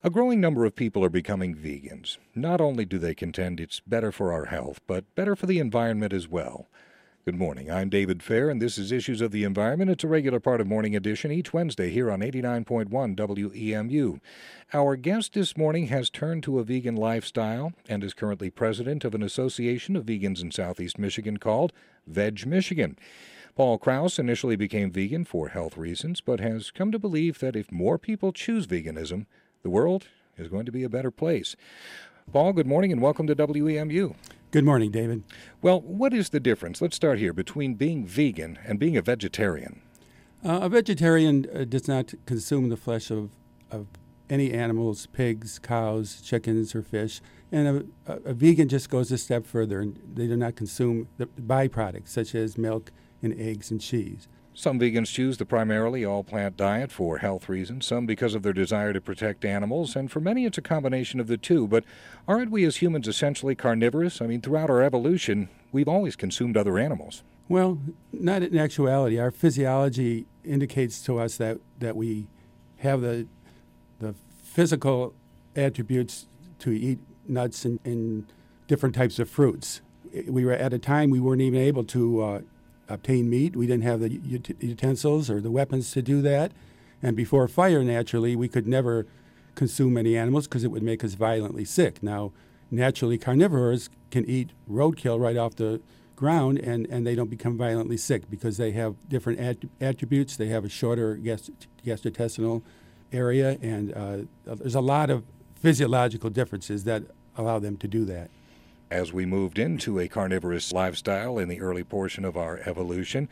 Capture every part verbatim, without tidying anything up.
A growing number of people are becoming vegans. Not only do they contend it's better for our health, but better for the environment as well. Good morning, I'm David Fair, and this is Issues of the Environment. It's a regular part of Morning Edition each Wednesday here on eighty-nine point one W E M U. Our guest this morning has turned to a vegan lifestyle and is currently president of an association of vegans in Southeast Michigan called Veg Michigan. Paul Krause initially became vegan for health reasons, but has come to believe that if more people choose veganism, the world is going to be a better place. Paul, good morning and welcome to W E M U. Good morning, David. Well, what is the difference, let's start here, between being vegan and being a vegetarian? Uh, a vegetarian uh, does not consume the flesh of, of any animals, pigs, cows, chickens, or fish. And a, a, a vegan just goes a step further, and they do not consume the byproducts such as milk and eggs and cheese. Some vegans choose the primarily all-plant diet for health reasons, some because of their desire to protect animals, and for many it's a combination of the two. But aren't we as humans essentially carnivorous? I mean, throughout our evolution, we've always consumed other animals. Well, not in actuality. Our physiology indicates to us that, that we have the the physical attributes to eat nuts and, and different types of fruits. We were at a time we weren't even able to uh, obtain meat. We didn't have the ut- utensils or the weapons to do that. And before fire, naturally, we could never consume any animals because it would make us violently sick. Now, naturally, carnivores can eat roadkill right off the ground, and, and they don't become violently sick because they have different att- attributes. They have a shorter gast- gastrointestinal area, and uh, there's a lot of physiological differences that allow them to do that. As we moved into a carnivorous lifestyle in the early portion of our evolution,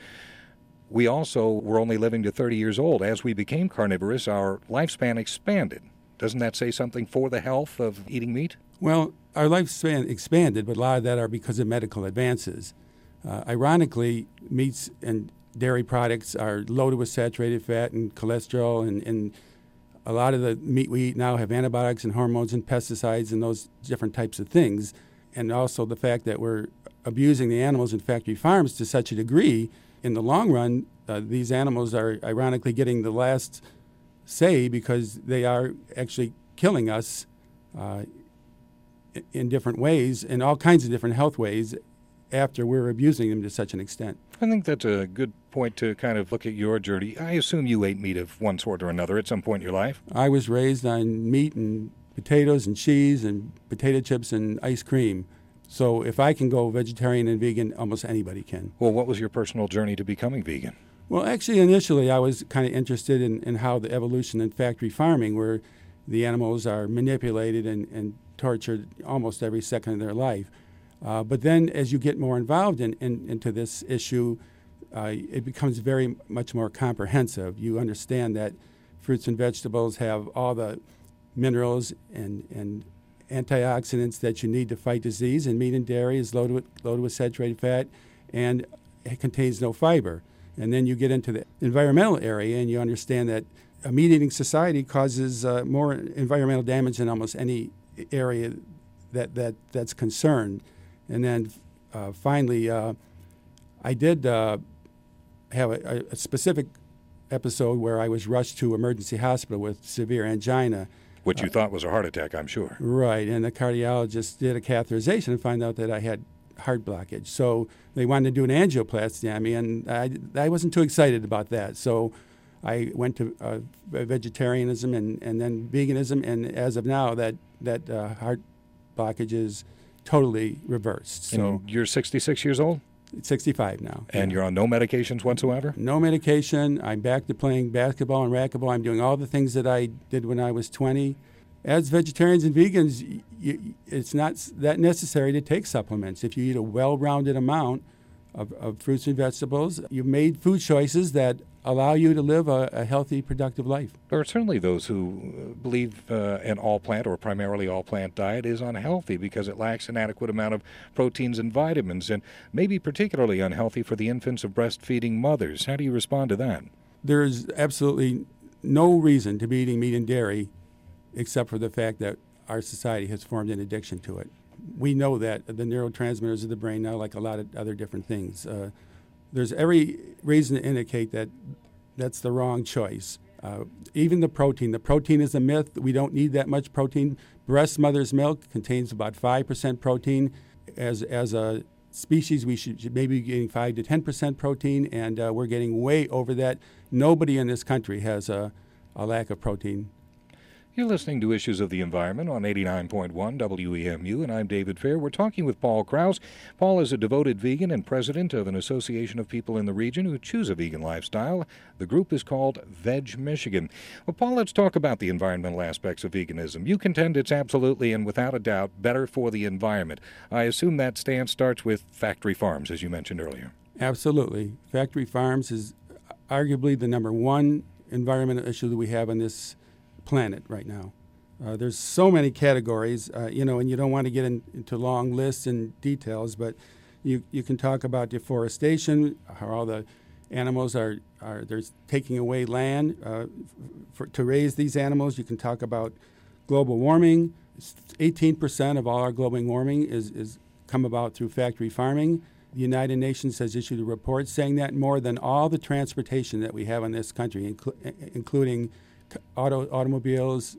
we also were only living to thirty years old. As we became carnivorous, our lifespan expanded. Doesn't that say something for the health of eating meat? Well, our lifespan expanded, but a lot of that are because of medical advances. Uh, ironically, meats and dairy products are loaded with saturated fat and cholesterol, and, and a lot of the meat we eat now have antibiotics and hormones and pesticides and those different types of things. And also the fact that we're abusing the animals in factory farms to such a degree, in the long run, uh, these animals are ironically getting the last say because they are actually killing us uh, in different ways, in all kinds of different health ways, after we're abusing them to such an extent. I think that's a good point to kind of look at your journey. I assume you ate meat of one sort or another at some point in your life. I was raised on meat and potatoes and cheese and potato chips and ice cream. So if I can go vegetarian and vegan, almost anybody can. Well, what was your personal journey to becoming vegan? Well, actually, initially, I was kind of interested in, in how the evolution in factory farming, where the animals are manipulated and, and tortured almost every second of their life. Uh, but then as you get more involved in, in, into this issue, uh, it becomes very much more comprehensive. You understand that fruits and vegetables have all the minerals and, and antioxidants that you need to fight disease, and meat and dairy is loaded with, loaded with saturated fat, and it contains no fiber. And then you get into the environmental area, and you understand that a meat-eating society causes uh, more environmental damage than almost any area that, that that's concerned. And then uh, finally, uh, I did uh, have a, a specific episode where I was rushed to emergency hospital with severe angina. What you uh, thought was a heart attack, I'm sure. Right, and the cardiologist did a catheterization and found out that I had heart blockage. So they wanted to do an angioplasty on me, and I, I wasn't too excited about that. So I went to uh, vegetarianism and, and then veganism, and as of now, that, that uh, heart blockage is totally reversed. So and you're sixty-six years old? sixty-five now. And yeah. You're on no medications whatsoever? No medication. I'm back to playing basketball and racquetball. I'm doing all the things that I did when I was twenty. As vegetarians and vegans, you, it's not that necessary to take supplements. If you eat a well-rounded amount of, of fruits and vegetables, you've made food choices that allow you to live a, a healthy, productive life. There are certainly those who believe uh, an all-plant or primarily all-plant diet is unhealthy because it lacks an adequate amount of proteins and vitamins, and may be particularly unhealthy for the infants of breastfeeding mothers. How do you respond to that? There's absolutely no reason to be eating meat and dairy except for the fact that our society has formed an addiction to it. We know that the neurotransmitters of the brain now, like a lot of other different things, uh, there's every reason to indicate that that's the wrong choice. Uh, even the protein. The protein is a myth. We don't need that much protein. Breast mother's milk contains about five percent protein. As as a species, we should, should maybe be getting five to ten percent protein, and uh, we're getting way over that. Nobody in this country has a, a lack of protein. You're listening to Issues of the Environment on eighty-nine point one W E M U, and I'm David Fair. We're talking with Paul Krause. Paul is a devoted vegan and president of an association of people in the region who choose a vegan lifestyle. The group is called Veg Michigan. Well, Paul, let's talk about the environmental aspects of veganism. You contend it's absolutely and without a doubt better for the environment. I assume that stance starts with factory farms, as you mentioned earlier. Absolutely. Factory farms is arguably the number one environmental issue that we have on this planet right now. Uh, there's so many categories, uh, you know, and you don't want to get in, into long lists and details, but you you can talk about deforestation, how all the animals are, are there's taking away land uh, for, to raise these animals. You can talk about global warming. eighteen percent of all our global warming is, is come about through factory farming. The United Nations has issued a report saying that more than all the transportation that we have in this country, inclu- including Auto, automobiles,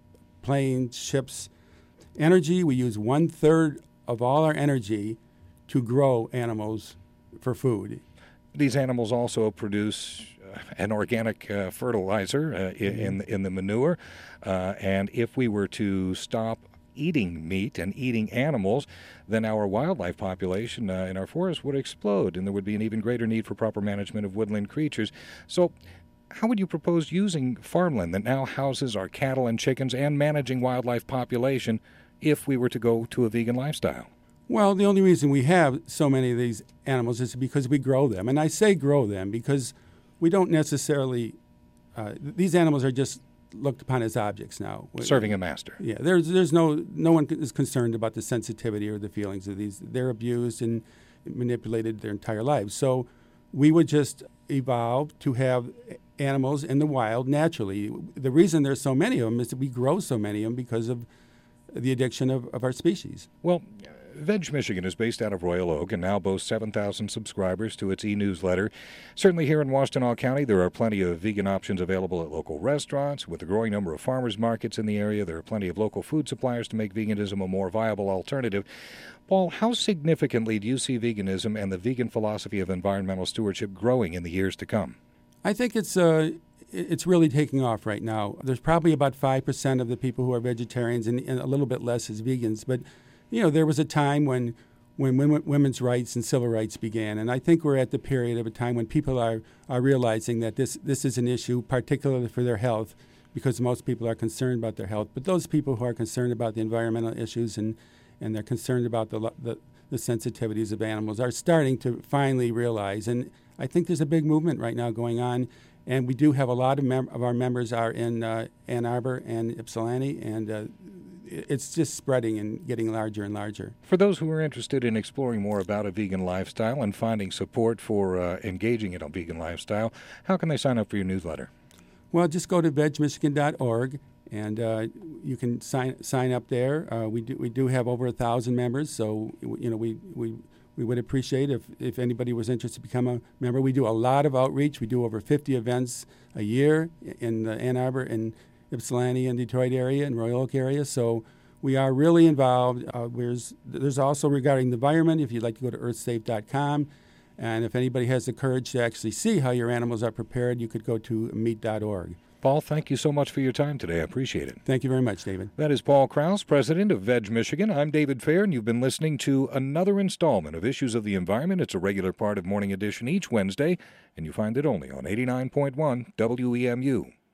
planes, ships, energy. We use one third of all our energy to grow animals for food. These animals also produce uh, an organic uh, fertilizer uh, in, in in the manure, uh, and if we were to stop eating meat and eating animals, then our wildlife population uh, in our forests would explode, and there would be an even greater need for proper management of woodland creatures. So, how would you propose using farmland that now houses our cattle and chickens and managing wildlife population if we were to go to a vegan lifestyle? Well, the only reason we have so many of these animals is because we grow them. And I say grow them because we don't necessarily, uh, these animals are just looked upon as objects now. Serving a master. Yeah, there's there's no, no one is concerned about the sensitivity or the feelings of these. They're abused and manipulated their entire lives. So we would just evolve to have animals in the wild naturally. The reason there's so many of them is that we grow so many of them because of the addiction of, of our species. Well, Veg Michigan is based out of Royal Oak and now boasts seven thousand subscribers to its e-newsletter. Certainly here in Washtenaw County, there are plenty of vegan options available at local restaurants. With a growing number of farmers markets in the area, there are plenty of local food suppliers to make veganism a more viable alternative. Paul, how significantly do you see veganism and the vegan philosophy of environmental stewardship growing in the years to come? I think it's uh, it's really taking off right now. There's probably about five percent of the people who are vegetarians and, and a little bit less as vegans. But, you know, there was a time when when women, women's rights and civil rights began. And I think we're at the period of a time when people are, are realizing that this, this is an issue, particularly for their health, because most people are concerned about their health. But those people who are concerned about the environmental issues and, and they're concerned about the, the, the sensitivities of animals are starting to finally realize. And I think there's a big movement right now going on, and we do have a lot of, mem- of our members are in uh, Ann Arbor and Ypsilanti, and uh, it's just spreading and getting larger and larger. For those who are interested in exploring more about a vegan lifestyle and finding support for uh, engaging in a vegan lifestyle, how can they sign up for your newsletter? Well, just go to veg michigan dot org, and uh, you can sign sign up there. Uh, we do we do have over a thousand members, so you know we we. We would appreciate if, if anybody was interested to become a member. We do a lot of outreach. We do over fifty events a year in the Ann Arbor and Ypsilanti and Detroit area and Royal Oak area. So we are really involved. Uh, there's, there's also regarding the environment, if you'd like to go to earth safe dot com. And if anybody has the courage to actually see how your animals are prepared, you could go to meat dot org. Paul, thank you so much for your time today. I appreciate it. Thank you very much, David. That is Paul Krause, president of Veg Michigan. I'm David Fair, and you've been listening to another installment of Issues of the Environment. It's a regular part of Morning Edition each Wednesday, and you find it only on eighty-nine point one W E M U.